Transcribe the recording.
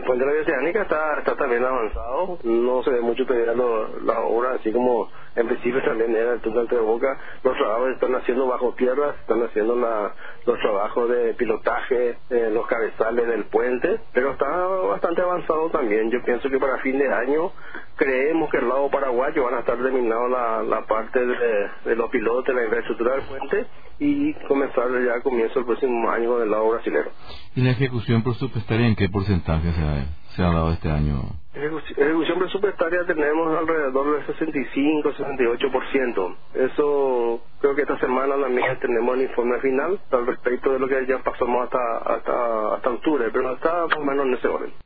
puente de la Vía Oceánica está también avanzado. No se ve mucho todavía la obra, así como en principio también era el túnel de Boca. Los trabajos están haciendo bajo tierra, están haciendo los trabajos de pilotaje, los cabezales del puente, pero está bastante avanzado también. Yo pienso que para fin de año creemos que el lado paraguayo van a estar terminado la parte de los pilotes, la infraestructura del puente, y comenzar ya a comienzo el próximo año con el lado brasilero. ¿Y la ejecución presupuestaria en qué porcentaje se ha dado este año? Ejecución presupuestaria tenemos alrededor del 65-68%. Eso creo que esta semana también tenemos el informe final al respecto de lo que ya pasamos hasta octubre, pero está más o menos en ese orden.